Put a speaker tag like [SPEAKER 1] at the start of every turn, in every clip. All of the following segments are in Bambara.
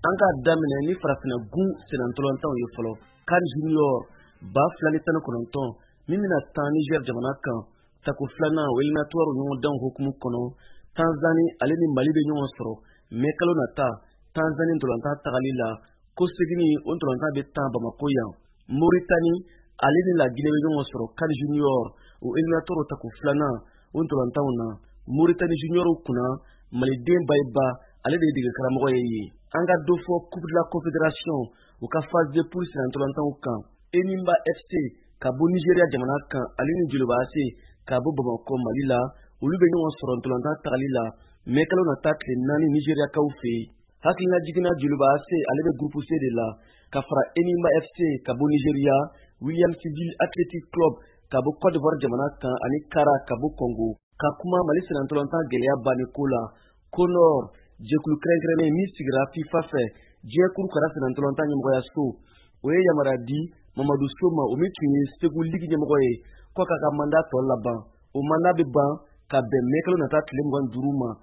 [SPEAKER 1] an ka daminɛ ni farafina gun senantɔlɔntanw ye fɔlɔ. CAN Junior ba 2019 min bɛna tan Niger jamana kan. Tako filanan o éliminatoire ɲɔgɔndanw hukumu kɔnɔ. Tanzanie ale ni Mali bɛ ɲɔgɔn sɔrɔ mais kalo nata Tanzanie ntɔlɔntan tagali la ko segini o ntɔlɔntan bɛ tan Bamako yan. Mauritanie ale ni la Guinée bɛ ɲɔgɔn sɔrɔ CAN Junior o éliminatoire tako filanan o ntɔlɔntanw na. Mauritanie juniorw kunna Maliden Bayiba ale de ye dege karamɔgɔ ye. An ka dɔ fɔ Coupe de la Confédération u ka phase de poule senantɔlɔntanw kan. Enimba FC ka bɔ Nigeria jamana kan ale ni Joliba AC ka bɔ Bamako Mali la olu bɛ ɲɔgɔn sɔrɔ ntɔlɔntan tagali la mais kalo nata tile 4 Nigeriakaw fɛ yen. Hakilina jiginna Joliba AC ale bɛ groupe C de la ka fara Enimba FC ka bɔ Nigeria, Williamsville Athletic Club ka bɔ Côte d'Ivoire jamana kan ani Kara ka bɔ Congo. Ka kuma Mali senantɔlɔntan gɛlɛya banni ko la, Konor jɛkulu kɛrɛnkɛrɛnnen min sigira FIFA fɛ diɲɛ kurukara senantɔlɔntan ɲɛmɔgɔyaso o ye yamariya di Mamadu Soma o min tun ye Segu Ligi ɲɛmɔgɔ ye ko k'a ka mandat tɔ laban. O mandat bɛ ban ka bɛn mai kalo nata tile 25 ma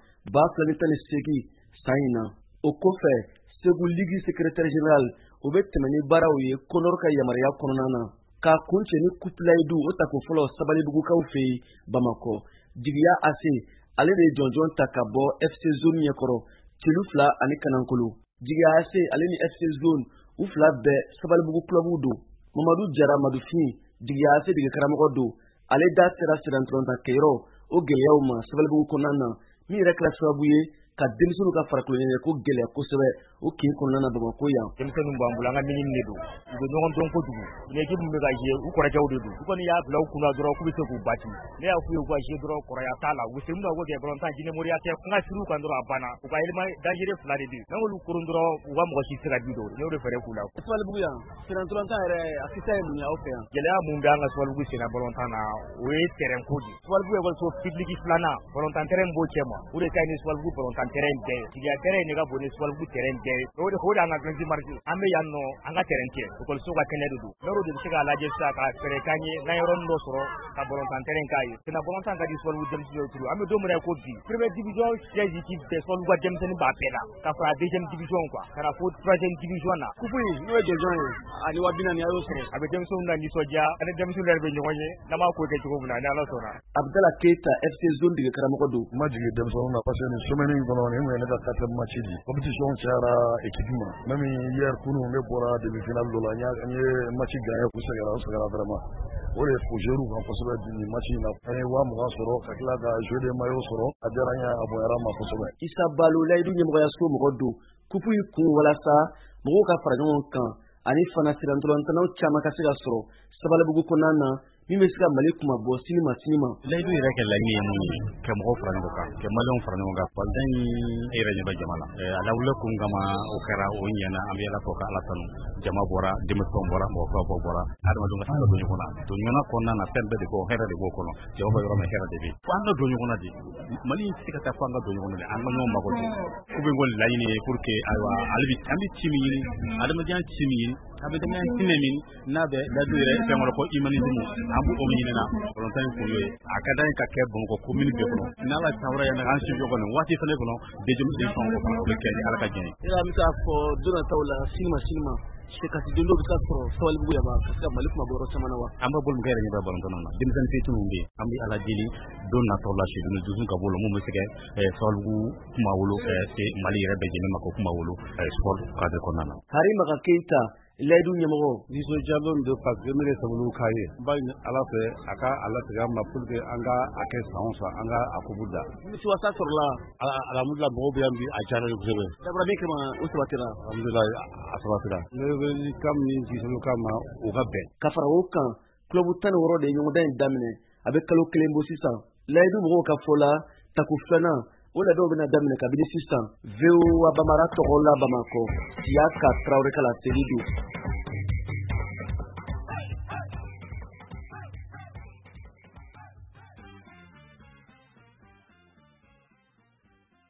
[SPEAKER 1] 2018 san in na. O kɔfɛ Segu Ligi secrétaire général o bɛ tɛmɛ ni baaraw ye Konor ka yamariya kɔnɔna na. K'a kun cɛ ni Coupe Layidu o tako fɔlɔ Sabalibugukaw fɛ yen Bamako. Jigiya AC ale de ye jɔnjɔn ta ka bɔ FC Zone ɲɛkɔrɔ Celu 2 ani Kanankolo. Jigiya AC ale ni FC Zone u fila bɛɛ Sabalibugu clubw don. Mamadu Jara Madufin Jigiya AC dege karamɔgɔ don. Ale da sera senantɔlɔntan kɛyɔrɔ o gɛlɛyaw ma Sabalibugu kɔnɔna na min yɛrɛ kɛra sababu ye ka denmisɛnninw ka farikoloɲɛnajɛ ko gɛlɛya kosɛbɛ o kin kɔnɔna na Bamako yan.
[SPEAKER 2] Denmisɛnninw b'an bolo an ka minini de don. U bɛ ɲɔgɔn dɔn kojugu. Ni équipe min bɛ ka jouer u kɔrɔkɛw de don. U kɔni y'a bila u kunna dɔrɔn k'u bɛ se k'u bati. Ne y'a f'u ye u ka jouer dɔrɔn kɔrɔya t'a la. U bɛ se min na ko kɛ balontan Guinée Moriya tɛ an ka siriw kan dɔrɔn a banna. U ka élément dangereux 2 de bɛ yen. N'an k'olu koron dɔrɔn u ka mɔgɔ si tɛ se ka du don. N'o de fɛrɛ k'u la.
[SPEAKER 1] Sabalibugu yan senantɔlɔntan yɛrɛ a kisa ye mun ye aw fɛ yan?
[SPEAKER 2] Gɛlɛya mun bɛ an ka Sabalibugu senna balontan na o ye terrain ko de. Sabalibugu école publique filanan balontan terrain b'o cɛ ma. O de ka ɲi ni Sabalibugu balontan terrain bɛɛ. Jigiya terrain ne ka bon ni Sabalibugu terrain bɛɛ. O de an ka grande marché. An bɛ yan nɔ an ka terrain cɛ. École ka kɛnɛ de don. N'o de bɛ se k'a lajɛ sisan ka fɛrɛ k'an ye n'an yɔrɔnin dɔ sɔrɔ ka balontan terrain k'a ye. Senna balontan ka di Sabalibugu denmisɛnninw turu. An bɛ don min na ko bi. Première division 16 équipes bɛɛ Sabalibugu denmisɛnnin b'a bɛɛ la. Ka fara deuxième division quoi. Ka na fo troisième division na.
[SPEAKER 1] Coupe in n'o ye jɔnjɔn ye ani 40 a y'o sɔrɔ.
[SPEAKER 2] A bɛ denmisɛnninw na nisɔndiya ani denmisɛnninw yɛrɛ bɛ ɲɔgɔn ye. N'an b'a ko kɛ cogo min na ni Ala sɔnna.
[SPEAKER 1] Abdala Keita FC Zone dege karamɔgɔ don.
[SPEAKER 3] Ma jigin denmisɛnninw na parce que nin semaine in kɔnɔ nin kun ye ne ka 4e match de. Compétition cayara équipe ma. Même hier kunun ne bɔra demi-finale dɔ la an ye match gagné u sɛgɛra vraiment. O de ko joueur kan kosɛbɛ nin match in na. An ye 20 sɔrɔ ka tila ka jouer des maillots sɔrɔ. A diyara n ye a bonyara ma kosɛbɛ.
[SPEAKER 1] Isa Balo Layidu ɲɛmɔgɔyaso mɔgɔ don. Coupe in kun walasa mɔgɔw ka fara ɲɔgɔn kan ani fana senantɔlɔntanaw caman ka se ka sɔrɔ Sabalibugu kɔnɔna na min bɛ se ka Mali kuma bɔ sini ma.
[SPEAKER 4] Layidu yɛrɛ kɛ laɲini ye mun ye ka mɔgɔw fara ɲɔgɔn kan ka maliyɛnw fara ɲɔgɔn kan balontan in yɛrɛ ɲɛ bɛ jama la a lawuli kun kama o kɛra o ɲɛna an bɛ Ala fɔ ka Ala tanu jama bɔra denmisɛnw bɔra mɔgɔkɔrɔbaw bɔra adamadenw ka se ka don ɲɔgɔn na don ɲɔgɔn kɔnɔna na fɛn bɛɛ de bɔ hɛrɛ de b'o kɔnɔ jama bɛ yɔrɔ min hɛrɛ de bɛ fo an ka don ɲɔgɔn na de Mali in tɛ se ka taa fo an ka don ɲɔgɔn na de an ka ɲɔgɔn mago don ko bɛ ngoli laɲini ye pour que ayiwa an bɛ ci min ɲini adamadenya ci min ɲini a bɛ dɛmɛ ci min n'a bɛ Layidu yɛrɛ fɛn wɛrɛ ko humanisme an b'o ɲini na balontan in kun ye a ka d'an ye ka kɛ Bamakɔ commune bɛɛ kɔnɔ n'Ala sawura yan an si kɔnɔ waati fana kɔnɔ deuxième édition o fana bɛ kɛ ni Ala ka diɲɛ ye.
[SPEAKER 1] An bɛ taa fɔ don nataw la sini ma kasi don dɔ bɛ taa sɔrɔ Sabalibugu yan ka se ka Mali kuma bɔ yɔrɔ caman na wa?
[SPEAKER 4] An bɛ bolo min kɛ yɛrɛ ɲɛ bɛ balontan na denmisɛnnin fitininw bɛ yen an bɛ Ala deli don nataw la si dunu dusu ka bolo mun bɛ se kɛ Sabalibugu kuma wolo se Mali yɛrɛ bɛɛ jɛlen ma ko kuma wolo sport radio kɔnɔna na.
[SPEAKER 1] Harima Keita Layidu ɲɛmɔgɔ
[SPEAKER 3] nisɔndiyalen don parce que ne de Sabalibugu ka ye n b'a ɲini Ala fɛ a ka latigɛ an ma pour que an ka a kɛ san o san an ka a kubu da.
[SPEAKER 1] Ni wasa sɔrɔla
[SPEAKER 3] alhamdulilah mɔgɔw bɛ yan bi a diyara n ye kosɛbɛ.
[SPEAKER 1] Dabɔra min kama o sabatira.
[SPEAKER 3] Alhamdulilah a sabatira. Ne bɛ kam ni jisolo kama o ka bɛn.
[SPEAKER 1] Ka fara o kan club 16 de ye ɲɔgɔndan in daminɛ a bɛ kalo 1 bɔ sisan. Layidu mɔgɔw ka fɔ la tako filanan o la dɔw bɛna daminɛ kabini sisan VOA Bambara tɔgɔ la Bamako Siyaka Traoré Kala Selidu.